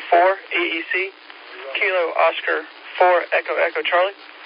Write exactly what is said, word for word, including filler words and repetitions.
four, A E C, Kilo Oscar four, Echo Echo Charlie.